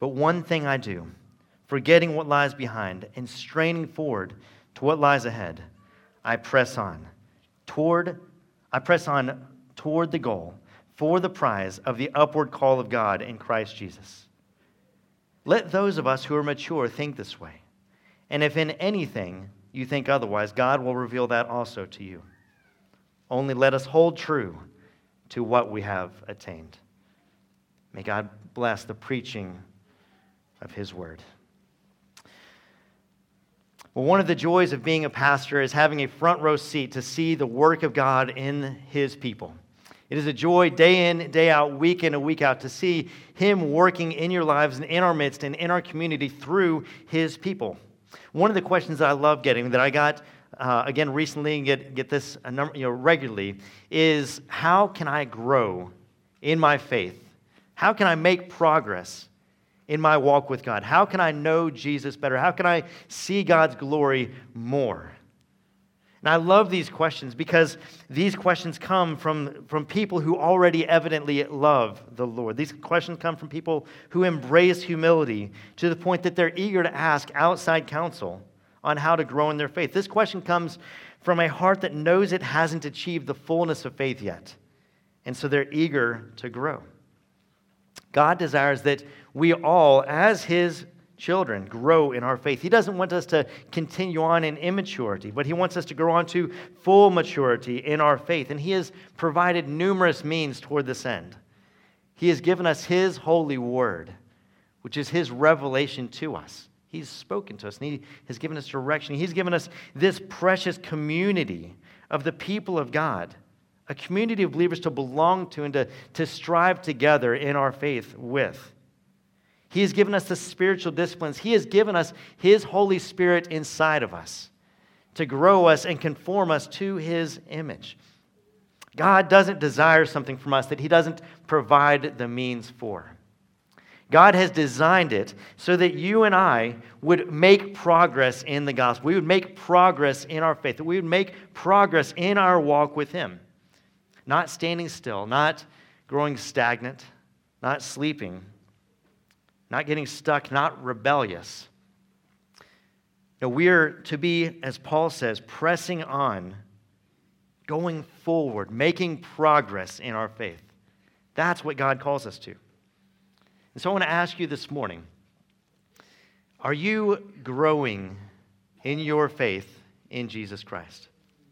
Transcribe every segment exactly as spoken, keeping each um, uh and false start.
But one thing I do, forgetting what lies behind and straining forward to what lies ahead, I press on toward I press on toward the goal for the prize of the upward call of God in Christ Jesus. Let those of us who are mature think this way. And if in anything you think otherwise, God will reveal that also to you. Only let us hold true to what we have attained. May God bless the preaching of His word. Well, one of the joys of being a pastor is having a front row seat to see the work of God in His people. It is a joy day in, day out, week in and week out to see Him working in your lives and in our midst and in our community through His people. One of the questions that I love getting, that I got uh, again recently and get, get this a number, you know, regularly, is how can I grow in my faith? How can I make progress in my walk with God? How can I know Jesus better? How can I see God's glory more? And I love these questions because these questions come from, from people who already evidently love the Lord. These questions come from people who embrace humility to the point that they're eager to ask outside counsel on how to grow in their faith. This question comes from a heart that knows it hasn't achieved the fullness of faith yet, and so they're eager to grow. God desires that we all, as His children, grow in our faith. He doesn't want us to continue on in immaturity, but He wants us to grow on to full maturity in our faith. And He has provided numerous means toward this end. He has given us His holy word, which is His revelation to us. He's spoken to us, and He has given us direction. He's given us this precious community of the people of God, a community of believers to belong to and to, to strive together in our faith with. He has given us the spiritual disciplines. He has given us His Holy Spirit inside of us to grow us and conform us to His image. God doesn't desire something from us that He doesn't provide the means for. God has designed it so that you and I would make progress in the gospel. We would make progress in our faith. That we would make progress in our walk with Him. Not standing still, not growing stagnant, not sleeping, not getting stuck, not rebellious. No, we're to be, as Paul says, pressing on, going forward, making progress in our faith. That's what God calls us to. And so I want to ask you this morning, are you growing in your faith in Jesus Christ?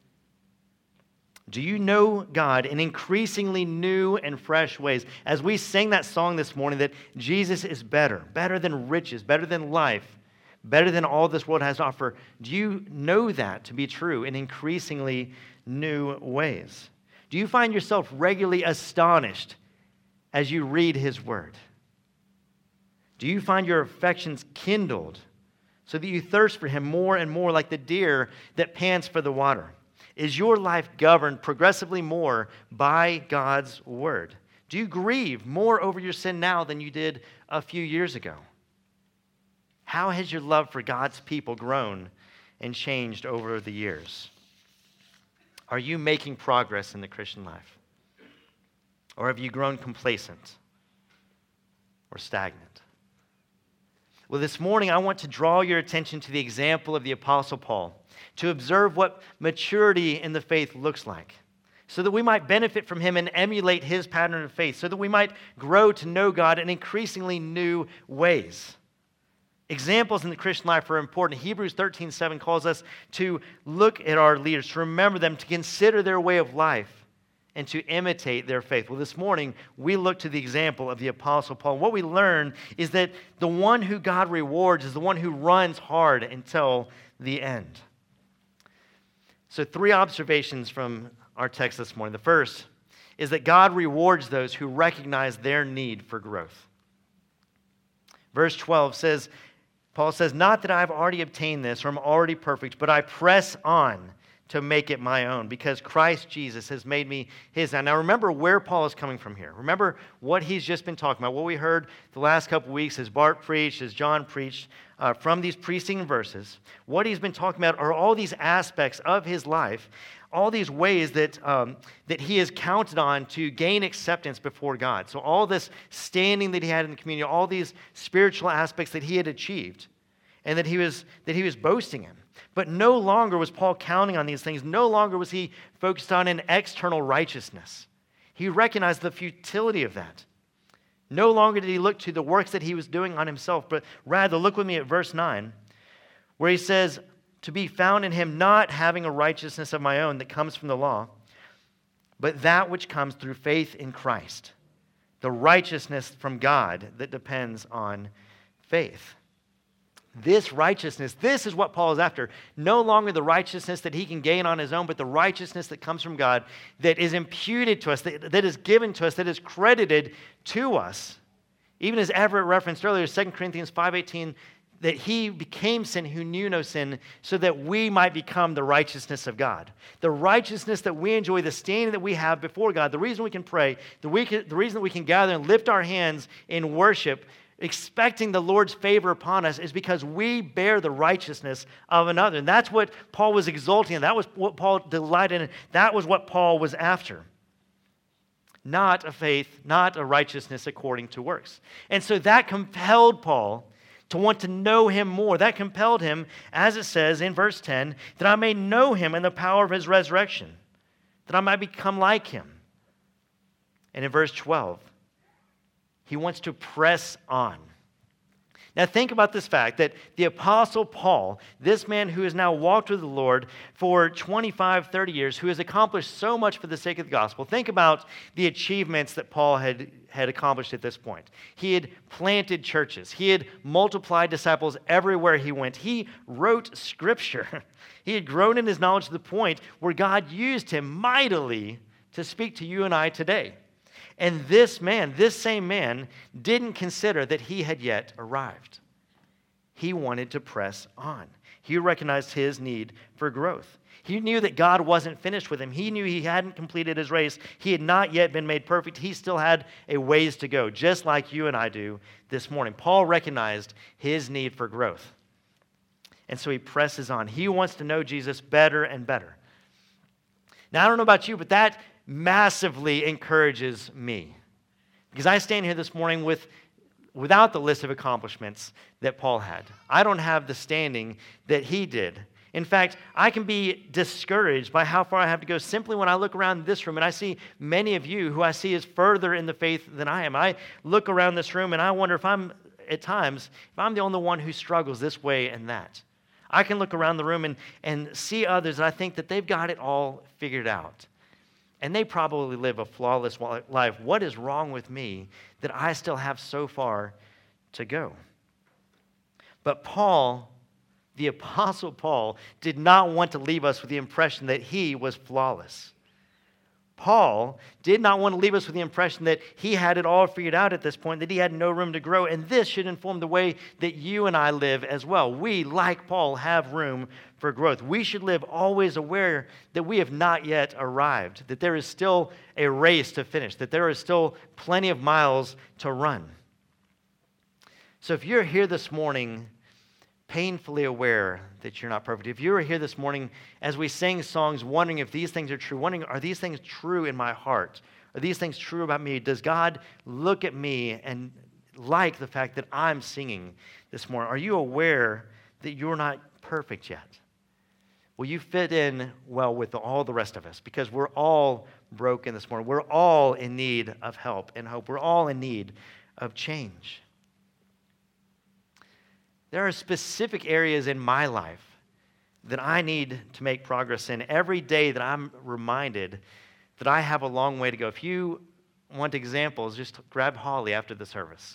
Do you know God in increasingly new and fresh ways? As we sang that song this morning that Jesus is better, better than riches, better than life, better than all this world has to offer, do you know that to be true in increasingly new ways? Do you find yourself regularly astonished as you read His word? Do you find your affections kindled so that you thirst for Him more and more like the deer that pants for the water? Is your life governed progressively more by God's word? Do you grieve more over your sin now than you did a few years ago? How has your love for God's people grown and changed over the years? Are you making progress in the Christian life? Or have you grown complacent or stagnant? Well, this morning I want to draw your attention to the example of the Apostle Paul, to observe what maturity in the faith looks like, so that we might benefit from him and emulate his pattern of faith, so that we might grow to know God in increasingly new ways. Examples in the Christian life are important. Hebrews thirteen seven calls us to look at our leaders, to remember them, to consider their way of life, and to imitate their faith. Well, this morning, we look to the example of the Apostle Paul. What we learn is that the one who God rewards is the one who runs hard until the end. So three observations from our text this morning. The first is that God rewards those who recognize their need for growth. Verse twelve says, Paul says, "Not that I've already obtained this or am already perfect, but I press on to make it my own because Christ Jesus has made me his. Now remember where Paul is coming from here. Remember what he's just been talking about, what we heard the last couple weeks as Bart preached, as John preached uh, from these preceding verses. What he's been talking about are all these aspects of his life, all these ways that, um, that he has counted on to gain acceptance before God. So all this standing that he had in the community, all these spiritual aspects that he had achieved and that he was, that he was boasting in. But no longer was Paul counting on these things. No longer was he focused on an external righteousness. He recognized the futility of that. No longer did he look to the works that he was doing on himself, but rather, look with me at verse nine, where he says, to be found in him, not having a righteousness of my own that comes from the law, but that which comes through faith in Christ, the righteousness from God that depends on faith. This righteousness, this is what Paul is after. No longer the righteousness that he can gain on his own, but the righteousness that comes from God, that is imputed to us, that, that is given to us, that is credited to us. Even as Everett referenced earlier, Second Corinthians five eighteen, that he became sin who knew no sin, so that we might become the righteousness of God. The righteousness that we enjoy, the standing that we have before God, the reason we can pray, the, we can, the reason that we can gather and lift our hands in worship, expecting the Lord's favor upon us, is because we bear the righteousness of another. And that's what Paul was exulting in. That was what Paul delighted in. That was what Paul was after. Not a faith, not a righteousness according to works. And so that compelled Paul to want to know him more. That compelled him, as it says in verse ten, that I may know him in the power of his resurrection, that I might become like him. And in verse twelve, he wants to press on. Now think about this fact that the Apostle Paul, this man who has now walked with the Lord for twenty-five, thirty years, who has accomplished so much for the sake of the gospel, think about the achievements that Paul had, had accomplished at this point. He had planted churches. He had multiplied disciples everywhere he went. He wrote scripture. He had grown in his knowledge to the point where God used him mightily to speak to you and I today. And this man, this same man, didn't consider that he had yet arrived. He wanted to press on. He recognized his need for growth. He knew that God wasn't finished with him. He knew he hadn't completed his race. He had not yet been made perfect. He still had a ways to go, just like you and I do this morning. Paul recognized his need for growth. And so he presses on. He wants to know Jesus better and better. Now, I don't know about you, but that massively encourages me, because I stand here this morning with without the list of accomplishments that Paul had. I don't have the standing that he did. In fact, I can be discouraged by how far I have to go simply when I look around this room and I see many of you who I see is further in the faith than I am. I look around this room and I wonder if I'm, at times, if I'm the only one who struggles this way and that. I can look around the room and, and see others and I think that they've got it all figured out. And they probably live a flawless life. What is wrong with me that I still have so far to go? But Paul, the Apostle Paul, did not want to leave us with the impression that he was flawless. Paul did not want to leave us with the impression that he had it all figured out at this point, that he had no room to grow. And this should inform the way that you and I live as well. We, like Paul, have room for growth. We should live always aware that we have not yet arrived, that there is still a race to finish, that there is still plenty of miles to run. So if you're here this morning painfully aware that you're not perfect, if you were here this morning as we sing songs wondering if these things are true, wondering, are these things true in my heart? Are these things true about me? Does God look at me and like the fact that I'm singing this morning? Are you aware that you're not perfect yet? Well, you fit in well with all the rest of us because we're all broken this morning. We're all in need of help and hope. We're all in need of change. There are specific areas in my life that I need to make progress in every day that I'm reminded that I have a long way to go. If you want examples, just grab Holly after the service.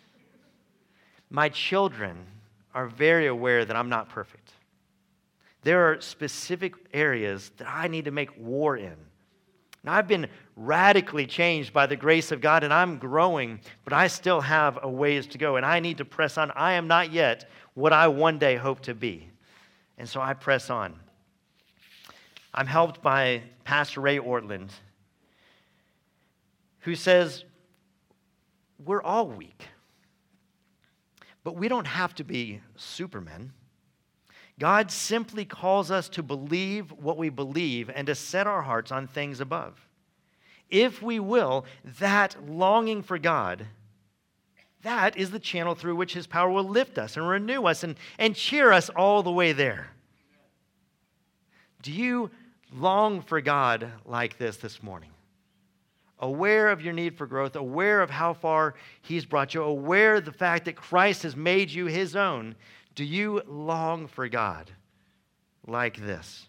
My children are very aware that I'm not perfect. There are specific areas that I need to make war in. Now, I've been radically changed by the grace of God, and I'm growing, but I still have a ways to go, and I need to press on. I am not yet what I one day hope to be, and so I press on. I'm helped by Pastor Ray Ortland, who says, we're all weak, but we don't have to be supermen. God simply calls us to believe what we believe and to set our hearts on things above. If we will, that longing for God, that is the channel through which His power will lift us and renew us and, and cheer us all the way there. Do you long for God like this this morning? Aware of your need for growth, aware of how far He's brought you, aware of the fact that Christ has made you His own, do you long for God like this?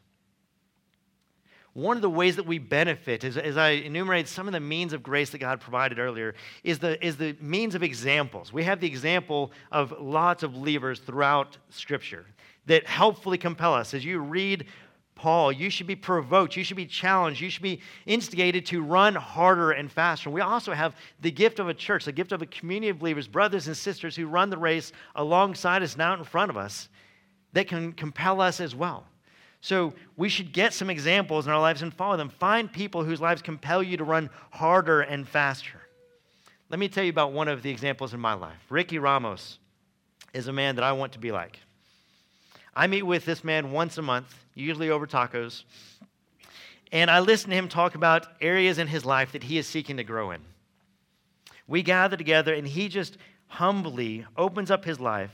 One of the ways that we benefit, as, as I enumerated some of the means of grace that God provided earlier, is the, is the means of examples. We have the example of lots of believers throughout Scripture that helpfully compel us. As you read Paul, you should be provoked, you should be challenged, you should be instigated to run harder and faster. We also have the gift of a church, the gift of a community of believers, brothers and sisters who run the race alongside us and out in front of us that can compel us as well. So we should get some examples in our lives and follow them. Find people whose lives compel you to run harder and faster. Let me tell you about one of the examples in my life. Ricky Ramos is a man that I want to be like. I meet with this man once a month, usually over tacos, and I listen to him talk about areas in his life that he is seeking to grow in. We gather together, and he just humbly opens up his life.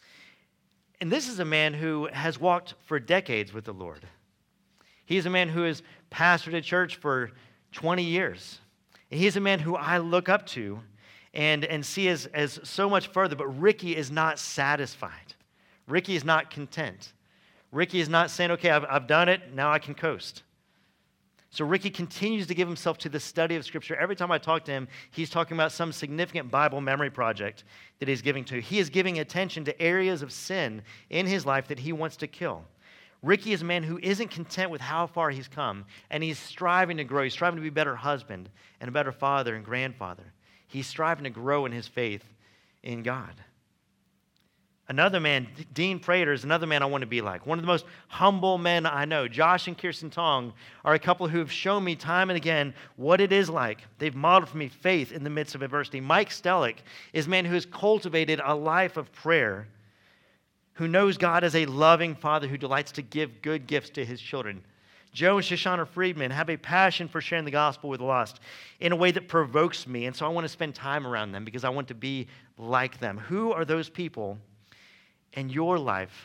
And this is a man who has walked for decades with the Lord. He's a man who has pastored a church for twenty years. And he's a man who I look up to and, and see as, as so much further, but Ricky is not satisfied. Ricky is not content. Ricky is not saying, okay, I've, I've done it, now I can coast. So Ricky continues to give himself to the study of Scripture. Every time I talk to him, he's talking about some significant Bible memory project that he's giving to. He is giving attention to areas of sin in his life that he wants to kill. Ricky is a man who isn't content with how far he's come, and he's striving to grow. He's striving to be a better husband and a better father and grandfather. He's striving to grow in his faith in God. Another man, Dean Prater, is another man I want to be like. One of the most humble men I know. Josh and Kirsten Tong are a couple who have shown me time and again what it is like. They've modeled for me faith in the midst of adversity. Mike Stellick is a man who has cultivated a life of prayer, who knows God as a loving father who delights to give good gifts to his children. Joe and Shoshana Friedman have a passion for sharing the gospel with the lost in a way that provokes me, and so I want to spend time around them because I want to be like them. Who are those people in your life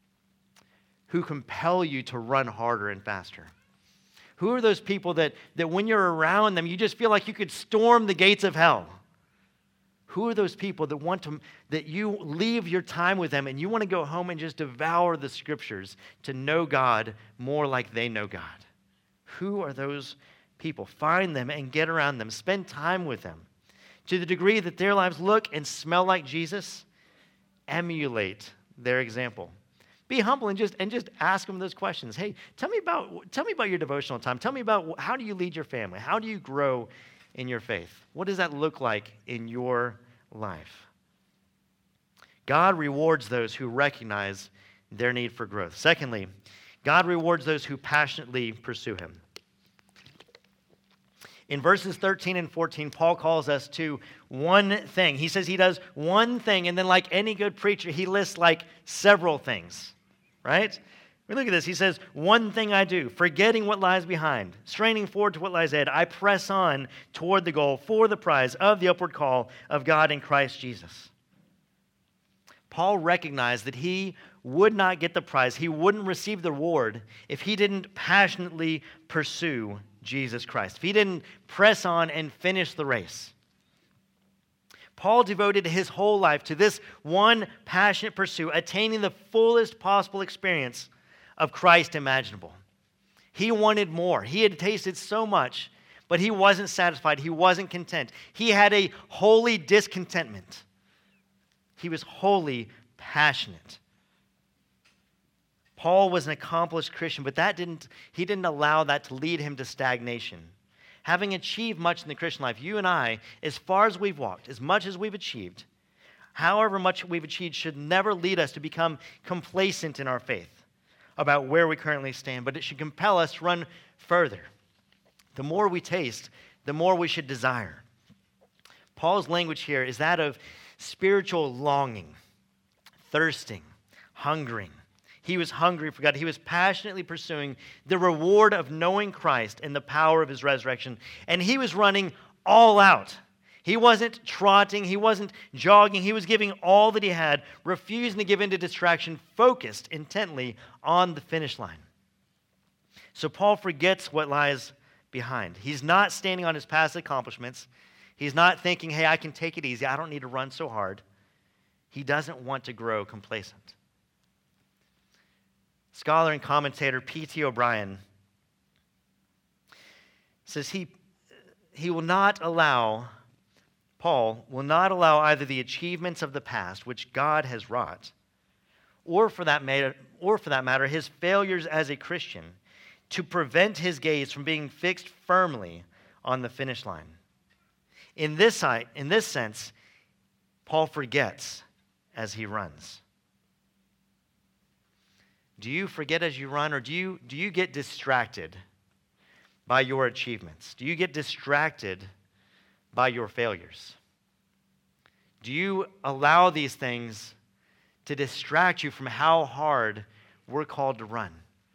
who compel you to run harder and faster? Who are those people that, that when you're around them, you just feel like you could storm the gates of hell? Who are those people that want to, that you leave your time with them and you want to go home and just devour the Scriptures to know God more like they know God? Who are those people? Find them and get around them. Spend time with them. To the degree that their lives look and smell like Jesus, emulate their example. Be humble and just and just ask them those questions. Hey, tell me about tell me about your devotional time. Tell me about how do you lead your family? How do you grow in your faith? What does that look like in your life? God rewards those who recognize their need for growth. Secondly, God rewards those who passionately pursue Him. In verses thirteen and fourteen, Paul calls us to one thing. He says he does one thing, and then like any good preacher, he lists like several things, right? We look at this. He says, one thing I do, forgetting what lies behind, straining forward to what lies ahead, I press on toward the goal for the prize of the upward call of God in Christ Jesus. Paul recognized that he would not get the prize, he wouldn't receive the reward if he didn't passionately pursue Jesus Christ, if he didn't press on and finish the race. Paul devoted his whole life to this one passionate pursuit, attaining the fullest possible experience of Christ imaginable. He wanted more. He had tasted so much, but he wasn't satisfied. He wasn't content. He had a holy discontentment. He was wholly passionate. Paul was an accomplished Christian, but that didn't, he didn't allow that to lead him to stagnation. Having achieved much in the Christian life, you and I, as far as we've walked, as much as we've achieved, however much we've achieved should never lead us to become complacent in our faith. about where we currently stand, but it should compel us to run further. The more we taste, the more we should desire. Paul's language here is that of spiritual longing, thirsting, hungering. He was hungry for God. He was passionately pursuing the reward of knowing Christ and the power of his resurrection. And he was running all out. He wasn't trotting. He wasn't jogging. He was giving all that he had, refusing to give in to distraction, focused intently on the finish line. So Paul forgets what lies behind. He's not standing on his past accomplishments. He's not thinking, hey, I can take it easy. I don't need to run so hard. He doesn't want to grow complacent. Scholar and commentator P T O'Brien says he, he will not allow, Paul will not allow either the achievements of the past, which God has wrought, or for that matter, or for that matter, his failures as a Christian, to prevent his gaze from being fixed firmly on the finish line. In this, in this sense, Paul forgets as he runs. Do you forget as you run, or do you, do you get distracted by your achievements? Do you get distracted by your failures? Do you allow these things to distract you from how hard we're called to run?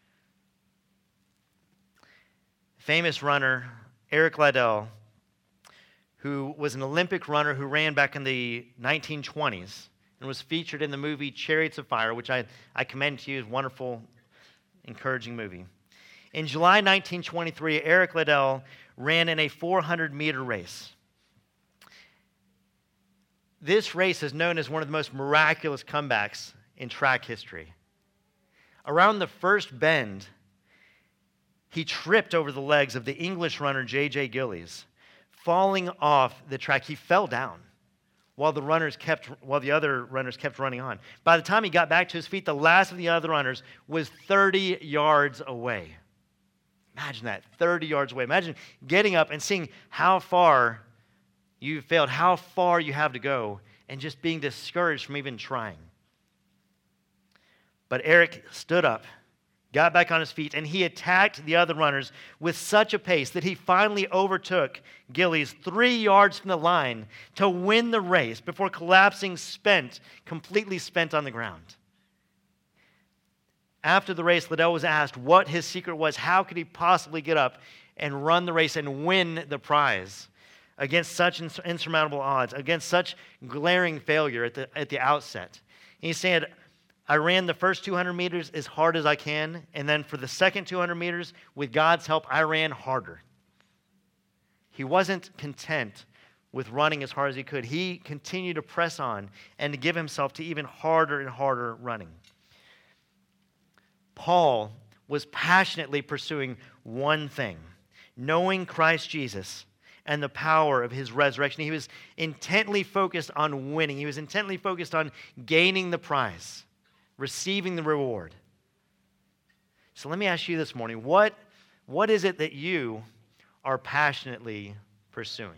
Famous runner Eric Liddell, who was an Olympic runner who ran back in the nineteen twenties, and was featured in the movie Chariots of Fire, which I, I commend to you as a wonderful, encouraging movie. In July nineteen twenty-three, Eric Liddell ran in a four hundred meter race. This race is known as one of the most miraculous comebacks in track history. Around the first bend, he tripped over the legs of the English runner J J Gillies. Falling off the track, he fell down. While the runners kept, while the other runners kept running on. By the time he got back to his feet, the last of the other runners was thirty yards away. Imagine that, thirty yards away. Imagine getting up and seeing how far you failed, how far you have to go, and just being discouraged from even trying. But Eric stood up, got back on his feet, and he attacked the other runners with such a pace that he finally overtook Gillies three yards from the line to win the race before collapsing spent, completely spent on the ground. After the race, Liddell was asked what his secret was. How could he possibly get up and run the race and win the prize against such insurmountable odds, against such glaring failure at the, at the outset? And he said, I ran the first two hundred meters as hard as I can, and then for the second two hundred meters, with God's help, I ran harder. He wasn't content with running as hard as he could. He continued to press on and to give himself to even harder and harder running. Paul was passionately pursuing one thing, knowing Christ Jesus and the power of his resurrection. He was intently focused on winning. He was intently focused on gaining the prize, receiving the reward. So let me ask you this morning, what, what is it that you are passionately pursuing?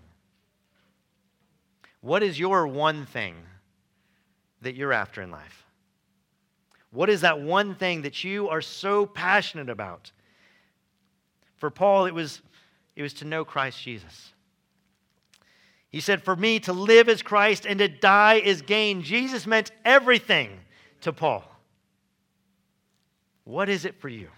What is your one thing that you're after in life? What is that one thing that you are so passionate about? For Paul, it was, it was to know Christ Jesus. He said, for me, to live is Christ and to die is gain. Jesus meant everything to Paul. What is it for you?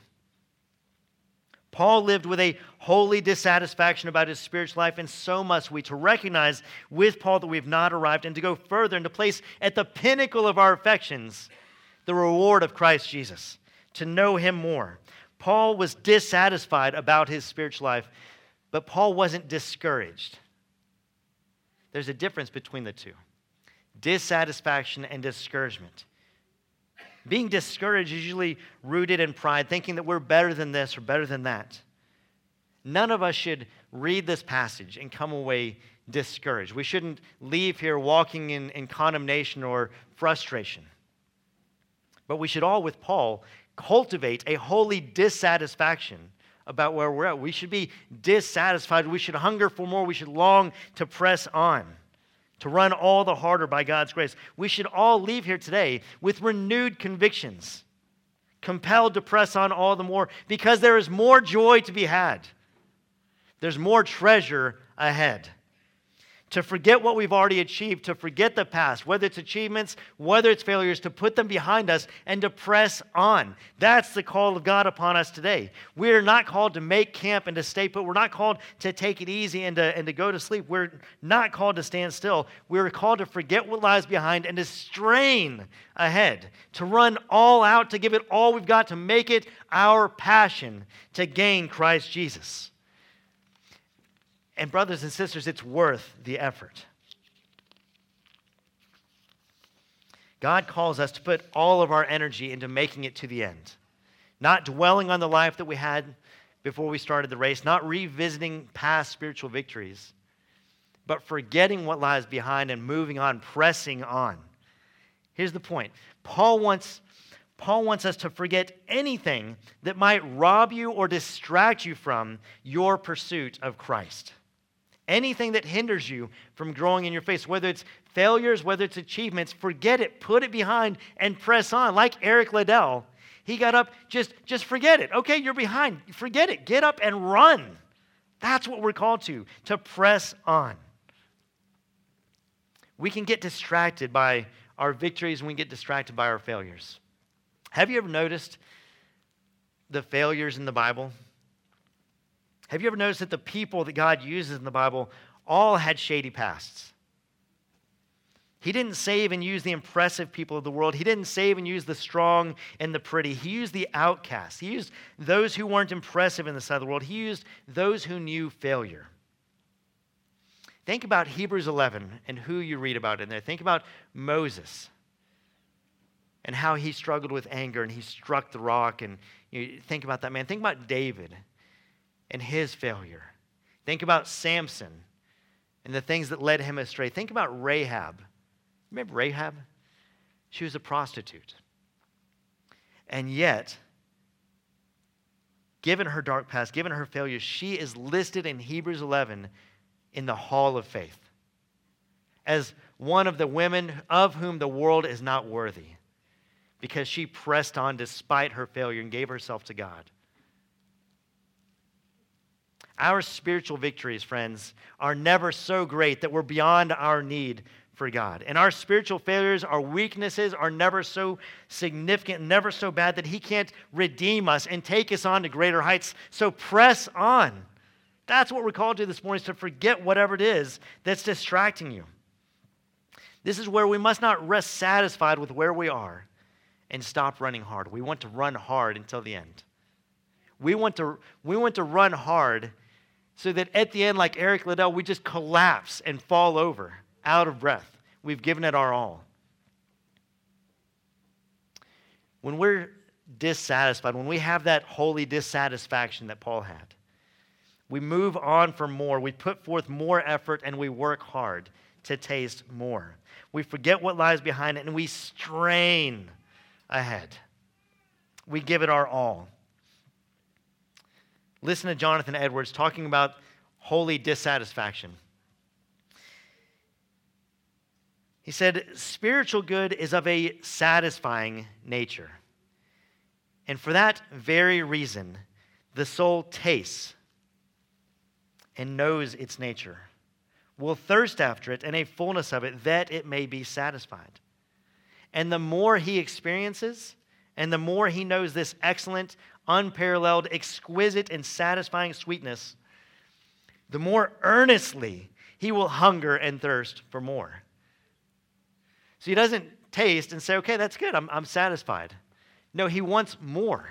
Paul lived with a holy dissatisfaction about his spiritual life, and so must we, to recognize with Paul that we have not arrived, and to go further and to place at the pinnacle of our affections the reward of Christ Jesus, to know him more. Paul was dissatisfied about his spiritual life, but Paul wasn't discouraged. There's a difference between the two. Dissatisfaction and discouragement. Being discouraged is usually rooted in pride, thinking that we're better than this or better than that. None of us should read this passage and come away discouraged. We shouldn't leave here walking in, in condemnation or frustration. But we should all, with Paul, cultivate a holy dissatisfaction about where we're at. We should be dissatisfied. We should hunger for more. We should long to press on, to run all the harder by God's grace. We should all leave here today with renewed convictions, compelled to press on all the more because there is more joy to be had. There's more treasure ahead. To forget what we've already achieved, to forget the past, whether it's achievements, whether it's failures, to put them behind us and to press on. That's the call of God upon us today. We are not called to make camp and to stay put. We're not called to take it easy and to, and to go to sleep. We're not called to stand still. We're called to forget what lies behind and to strain ahead, to run all out, to give it all we've got, to make it our passion to gain Christ Jesus. And brothers and sisters, it's worth the effort. God calls us to put all of our energy into making it to the end. Not dwelling on the life that we had before we started the race, not revisiting past spiritual victories, but forgetting what lies behind and moving on, pressing on. Here's the point. Paul wants, Paul wants us to forget anything that might rob you or distract you from your pursuit of Christ. Anything that hinders you from growing in your faith, whether it's failures, whether it's achievements, forget it, put it behind, and press on. Like Eric Liddell, he got up, just, just forget it. Okay, you're behind. Forget it. Get up and run. That's what we're called to, to press on. We can get distracted by our victories and we get distracted by our failures. Have you ever noticed the failures in the Bible? Have you ever noticed that the people that God uses in the Bible all had shady pasts? He didn't save and use the impressive people of the world. He didn't save and use the strong and the pretty. He used the outcasts. He used those who weren't impressive in the sight of the world. He used those who knew failure. Think about Hebrews eleven and who you read about in there. Think about Moses and how he struggled with anger and he struck the rock. And you think about that man. Think about David and his failure. Think about Samson and the things that led him astray. Think about Rahab. Remember Rahab? She was a prostitute. And yet, given her dark past, given her failures, she is listed in Hebrews eleven in the hall of faith as one of the women of whom the world is not worthy because she pressed on despite her failure and gave herself to God. Our spiritual victories, friends, are never so great that we're beyond our need for God. And our spiritual failures, our weaknesses are never so significant, never so bad that He can't redeem us and take us on to greater heights. So press on. That's what we're called to this morning, is to forget whatever it is that's distracting you. This is where we must not rest satisfied with where we are and stop running hard. We want to run hard until the end. We want to, we want to run hard so that at the end, like Eric Liddell, we just collapse and fall over, out of breath. We've given it our all. When we're dissatisfied, when we have that holy dissatisfaction that Paul had, we move on for more. We put forth more effort and we work hard to taste more. We forget what lies behind it and we strain ahead. We give it our all. Listen to Jonathan Edwards talking about holy dissatisfaction. He said, spiritual good is of a satisfying nature. And for that very reason, the soul tastes and knows its nature, will thirst after it and a fullness of it, that it may be satisfied. And the more he experiences, and the more he knows this excellent, unparalleled, exquisite, and satisfying sweetness, the more earnestly he will hunger and thirst for more. So he doesn't taste and say, okay, that's good, I'm, I'm satisfied. No, he wants more.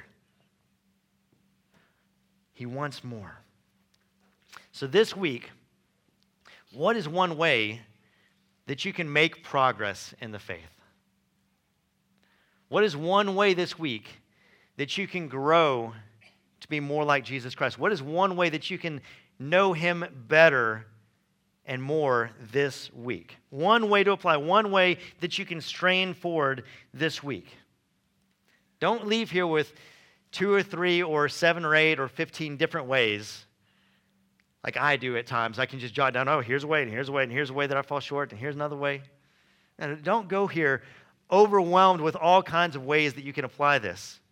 He wants more. So this week, what is one way that you can make progress in the faith? What is one way this week that you can grow to be more like Jesus Christ? What is one way that you can know Him better and more this week? One way to apply, one way that you can strain forward this week. Don't leave here with two or three or seven or eight or fifteen different ways like I do at times. I can just jot down, oh, here's a way, and here's a way, and here's a way that I fall short, and here's another way. And don't go here overwhelmed with all kinds of ways that you can apply this.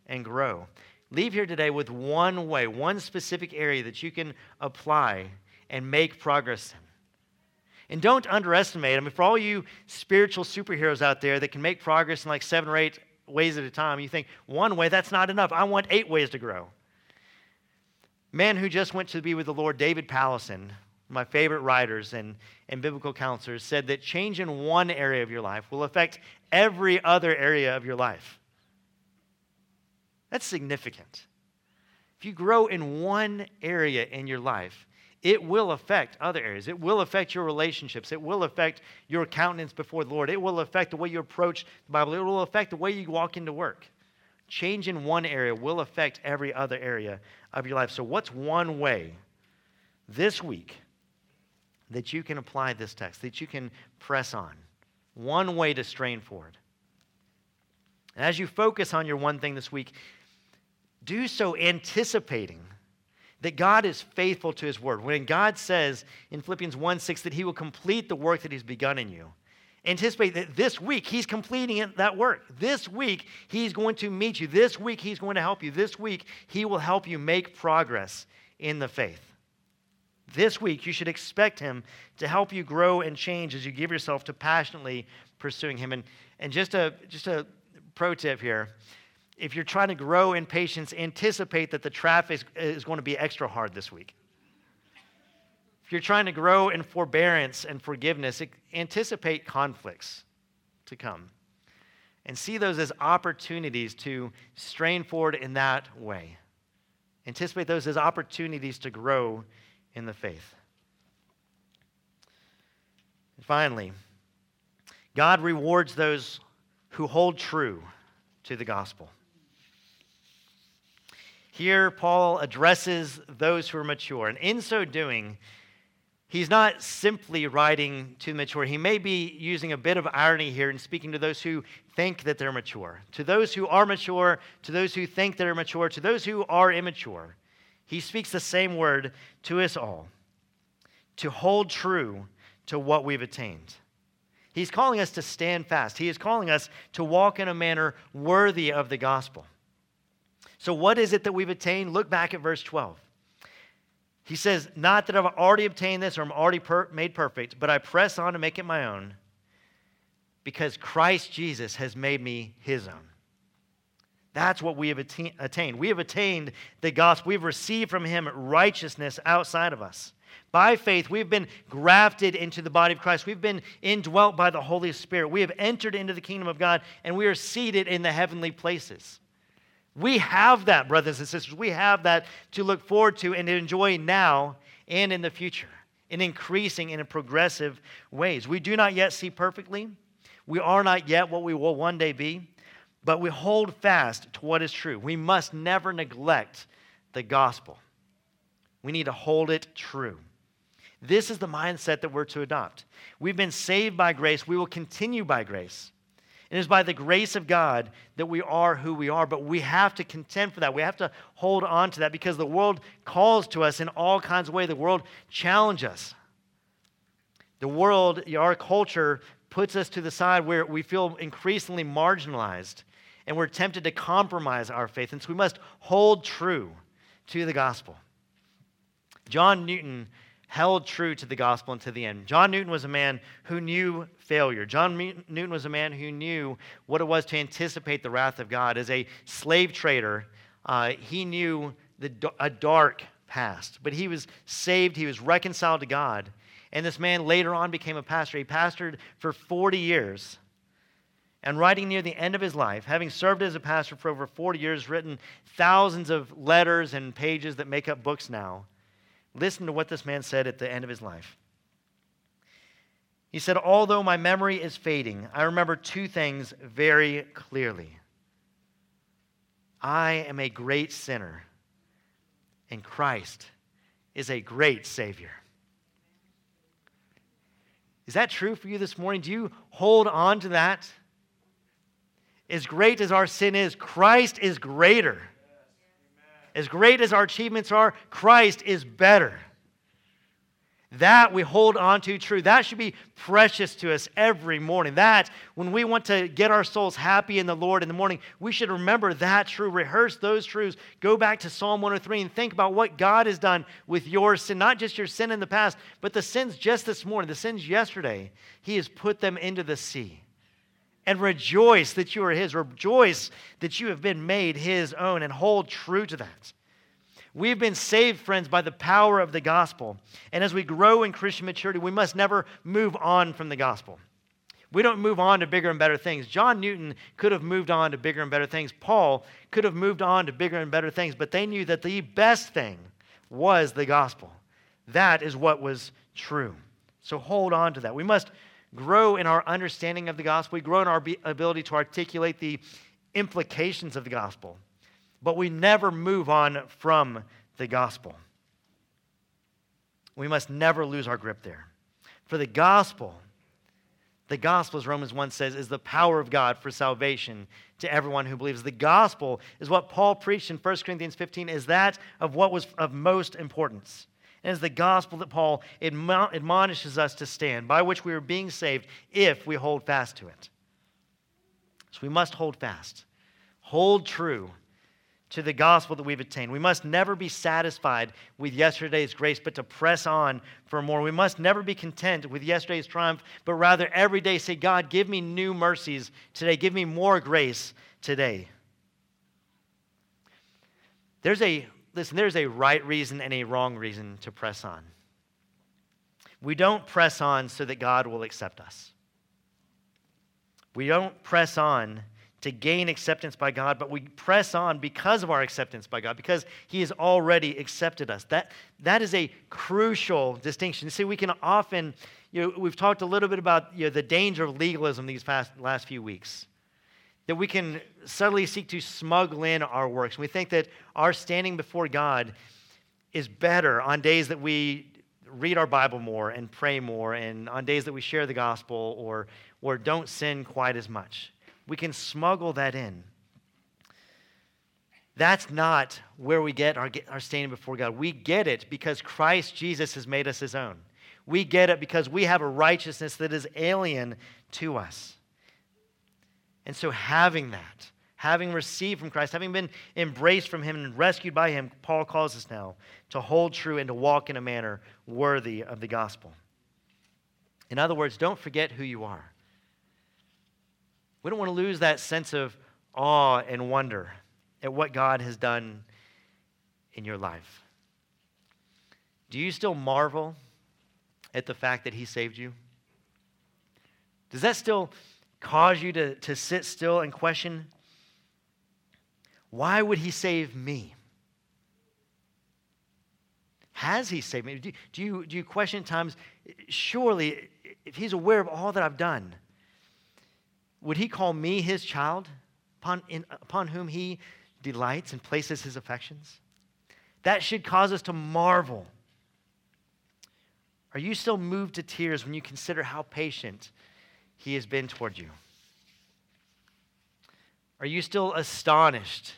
and grow. Leave here today with one way, one specific area that you can apply and make progress in. And don't underestimate, I mean, for all you spiritual superheroes out there that can make progress in like seven or eight ways at a time, you think, one way, that's not enough. I want eight ways to grow. Man who just went to be with the Lord, David Powlison, my favorite writers and, and biblical counselors, said that change in one area of your life will affect every other area of your life. That's significant. If you grow in one area in your life, it will affect other areas. It will affect your relationships. It will affect your countenance before the Lord. It will affect the way you approach the Bible. It will affect the way you walk into work. Change in one area will affect every other area of your life. So what's one way this week that you can apply this text, that you can press on? One way to strain forward. And as you focus on your one thing this week, do so anticipating that God is faithful to his word. When God says in Philippians one six that he will complete the work that he's begun in you, anticipate that this week he's completing it, that work. This week he's going to meet you. This week he's going to help you. This week he will help you make progress in the faith. This week you should expect him to help you grow and change as you give yourself to passionately pursuing him. And, and just a, just a pro tip here. If you're trying to grow in patience, anticipate that the traffic is going to be extra hard this week. If you're trying to grow in forbearance and forgiveness, anticipate conflicts to come. And see those as opportunities to strain forward in that way. Anticipate those as opportunities to grow in the faith. And finally, God rewards those who hold true to the gospel. Here, Paul addresses those who are mature, and in so doing, he's not simply writing to the mature. He may be using a bit of irony here in speaking to those who think that they're mature, to those who are mature, to those who think they're mature, to those who are immature. He speaks the same word to us all, to hold true to what we've attained. He's calling us to stand fast. He is calling us to walk in a manner worthy of the gospel. So what is it that we've attained? Look back at verse twelve. He says, not that I've already obtained this or I'm already per- made perfect, but I press on to make it my own because Christ Jesus has made me his own. That's what we have atta- attained. We have attained the gospel. We've received from him righteousness outside of us. By faith, we've been grafted into the body of Christ. We've been indwelt by the Holy Spirit. We have entered into the kingdom of God, and we are seated in the heavenly places. We have that, brothers and sisters. We have that to look forward to and to enjoy now and in the future in increasing and in progressive ways. We do not yet see perfectly. We are not yet what we will one day be, but we hold fast to what is true. We must never neglect the gospel. We need to hold it true. This is the mindset that we're to adopt. We've been saved by grace. We will continue by grace. It is by the grace of God that we are who we are, but we have to contend for that. We have to hold on to that because the world calls to us in all kinds of ways. The world challenges us. The world, our culture, puts us to the side where we feel increasingly marginalized and we're tempted to compromise our faith. And so we must hold true to the gospel. John Newton held true to the gospel until the end. John Newton was a man who knew failure. John Newton was a man who knew what it was to anticipate the wrath of God. As a slave trader, uh, he knew the, a dark past, but he was saved. He was reconciled to God. And this man later on became a pastor. He pastored for forty years. And writing near the end of his life, having served as a pastor for over forty years, written thousands of letters and pages that make up books now, listen to what this man said at the end of his life. He said, although my memory is fading, I remember two things very clearly. I am a great sinner, and Christ is a great Savior. Is that true for you this morning? Do you hold on to that? As great as our sin is, Christ is greater. As great as our achievements are, Christ is better. That we hold on to true. That should be precious to us every morning. That, when we want to get our souls happy in the Lord in the morning, we should remember that true, rehearse those truths, go back to Psalm one oh three and think about what God has done with your sin, not just your sin in the past, but the sins just this morning, the sins yesterday. He has put them into the sea. And rejoice that you are His. Rejoice that you have been made His own, and hold true to that. We've been saved, friends, by the power of the gospel. And as we grow in Christian maturity, we must never move on from the gospel. We don't move on to bigger and better things. John Newton could have moved on to bigger and better things. Paul could have moved on to bigger and better things, but they knew that the best thing was the gospel. That is what was true. So hold on to that. We must grow in our understanding of the gospel. We grow in our ability to articulate the implications of the gospel. But we never move on from the gospel. We must never lose our grip there. For the gospel, the gospel, as Romans one says, is the power of God for salvation to everyone who believes. The gospel is what Paul preached in First Corinthians fifteen, is that of what was of most importance. And it's the gospel that Paul admo- admonishes us to stand, by which we are being saved if we hold fast to it. So we must hold fast. Hold true to the gospel that we've attained. We must never be satisfied with yesterday's grace, but to press on for more. We must never be content with yesterday's triumph, but rather every day say, God, give me new mercies today. Give me more grace today. There's a, listen, there's a right reason and a wrong reason to press on. We don't press on so that God will accept us. We don't press on to gain acceptance by God, but we press on because of our acceptance by God, because He has already accepted us. That, that is a crucial distinction. See, we can often, you know, we've talked a little bit about you know, the danger of legalism these past, last few weeks, that we can subtly seek to smuggle in our works. We think that our standing before God is better on days that we read our Bible more and pray more, and on days that we share the gospel or, or don't sin quite as much. We can smuggle that in. That's not where we get our, our standing before God. We get it because Christ Jesus has made us His own. We get it because we have a righteousness that is alien to us. And so having that, having received from Christ, having been embraced from Him and rescued by Him, Paul calls us now to hold true and to walk in a manner worthy of the gospel. In other words, don't forget who you are. We don't want to lose that sense of awe and wonder at what God has done in your life. Do you still marvel at the fact that He saved you? Does that still cause you to, to sit still and question, why would He save me? Has He saved me? Do, do, you, do you question at times, surely, if He's aware of all that I've done, would He call me His child, upon, in, upon whom He delights and places His affections? That should cause us to marvel. Are you still moved to tears when you consider how patient He has been toward you? Are you still astonished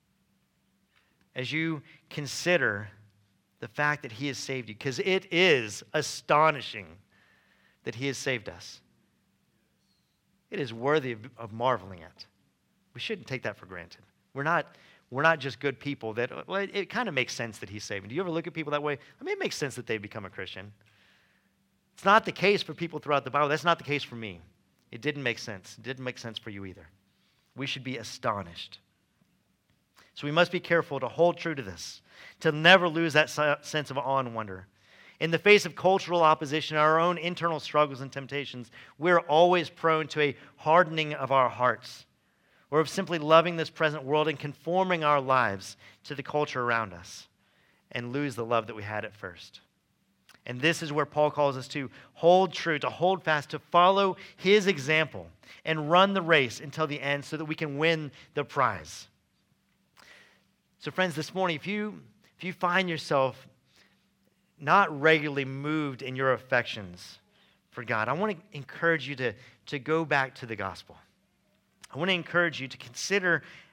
as you consider the fact that He has saved you? Because it is astonishing that He has saved us. It is worthy of, of marveling at. We shouldn't take that for granted. We're not, we're not just good people that, well, it, it kind of makes sense that He's saving. Do you ever look at people that way? I mean, it makes sense that they become a Christian. It's not the case for people throughout the Bible. That's not the case for me. It didn't make sense. It didn't make sense for you either. We should be astonished. So we must be careful to hold true to this, to never lose that sense of awe and wonder. In the face of cultural opposition, our own internal struggles and temptations, we're always prone to a hardening of our hearts, or of simply loving this present world and conforming our lives to the culture around us, and lose the love that we had at first. And this is where Paul calls us to hold true, to hold fast, to follow His example, and run the race until the end so that we can win the prize. So friends, this morning, if you, if you find yourself not regularly moved in your affections for God, I want to encourage you to, to go back to the gospel. I want to encourage you to consider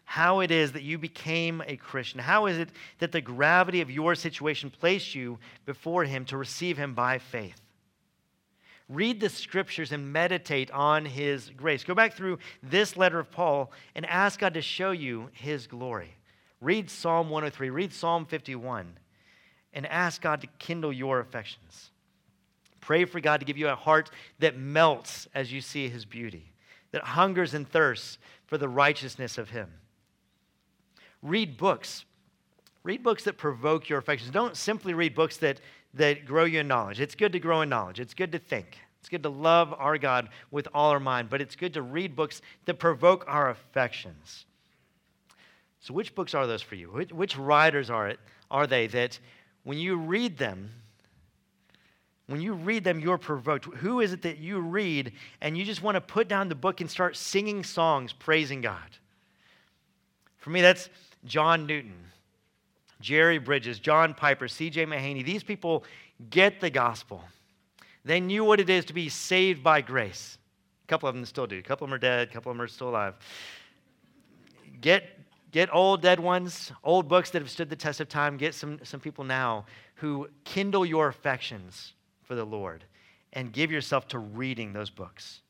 how it is that you became a Christian. How is it that the gravity of your situation placed you before him to receive him by faith? Read the scriptures and meditate on his grace. Go back through this letter of Paul and ask God to show you his glory. Read Psalm one oh three, read Psalm fifty-one, and ask God to kindle your affections. Pray for God to give you a heart that melts as you see his beauty, that hungers and thirsts for the righteousness of him. Read books. Read books that provoke your affections. Don't simply read books that, that grow you in knowledge. It's good to grow in knowledge. It's good to think. It's good to love our God with all our mind, but it's good to read books that provoke our affections. So which books are those for you? Which, which writers are it, are they that when you read them, when you read them, you're provoked? Who is it that you read and you just want to put down the book and start singing songs praising God? For me, that's John Newton, Jerry Bridges, John Piper, C J Mahaney. These people get the gospel. They knew what it is to be saved by grace. A couple of them still do. A couple of them are dead. A couple of them are still alive. Get, get old dead ones, old books that have stood the test of time. Get some, some people now who kindle your affections for the Lord and give yourself to reading those books.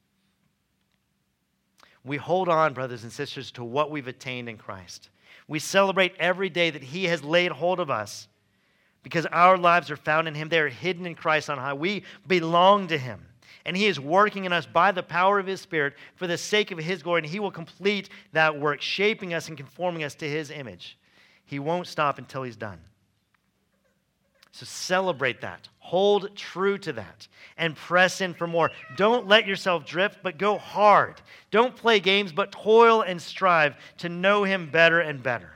We hold on, brothers and sisters, to what we've attained in Christ. We celebrate every day that he has laid hold of us because our lives are found in him. They are hidden in Christ on high. We belong to him, and he is working in us by the power of his Spirit for the sake of his glory, and he will complete that work, shaping us and conforming us to his image. He won't stop until he's done. So celebrate that. Hold true to that and press in for more. Don't let yourself drift, but go hard. Don't play games, but toil and strive to know him better and better.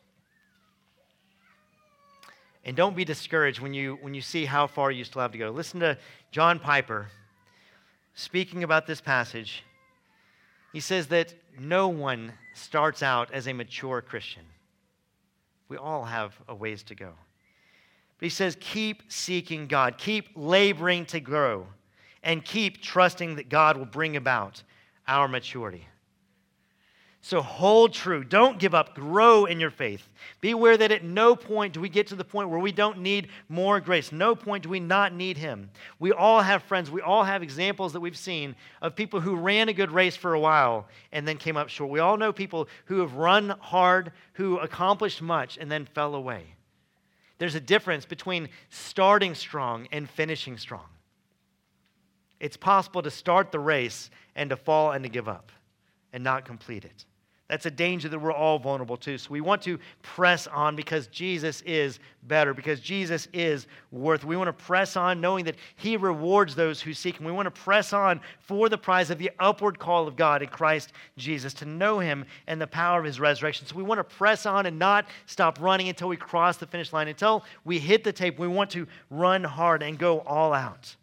And don't be discouraged when you, when you see how far you still have to go. Listen to John Piper speaking about this passage. He says that no one starts out as a mature Christian. We all have a ways to go. But he says, keep seeking God, keep laboring to grow, and keep trusting that God will bring about our maturity. So hold true. Don't give up. Grow in your faith. Be aware that at no point do we get to the point where we don't need more grace. No point do we not need him. We all have friends. We all have examples that we've seen of people who ran a good race for a while and then came up short. We all know people who have run hard, who accomplished much, and then fell away. There's a difference between starting strong and finishing strong. It's possible to start the race and to fall and to give up and not complete it. That's a danger that we're all vulnerable to. So we want to press on because Jesus is better, because Jesus is worth it. We want to press on knowing that he rewards those who seek him. We want to press on for the prize of the upward call of God in Christ Jesus, to know him and the power of his resurrection. So we want to press on and not stop running until we cross the finish line, until we hit the tape. We want to run hard and go all out.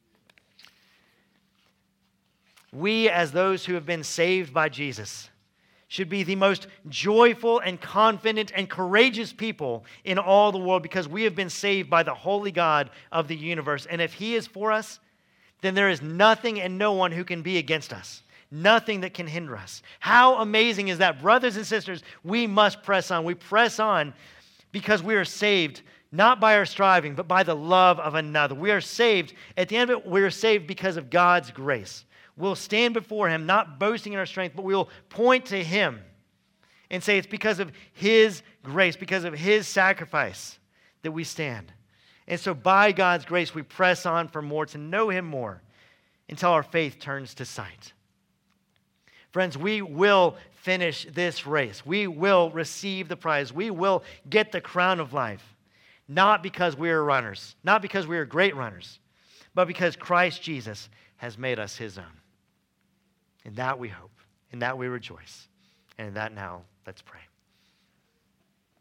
We, as those who have been saved by Jesus, should be the most joyful and confident and courageous people in all the world because we have been saved by the holy God of the universe. And if he is for us, then there is nothing and no one who can be against us. Nothing that can hinder us. How amazing is that? Brothers and sisters, we must press on. We press on because we are saved not by our striving, but by the love of another. We are saved. At the end of it, we are saved because of God's grace. We'll stand before him, not boasting in our strength, but we'll point to him and say it's because of his grace, because of his sacrifice that we stand. And so by God's grace, we press on for more, to know him more, until our faith turns to sight. Friends, we will finish this race. We will receive the prize. We will get the crown of life, not because we are runners, not because we are great runners, but because Christ Jesus has made us his own. In that we hope, in that we rejoice, and in that now, let's pray.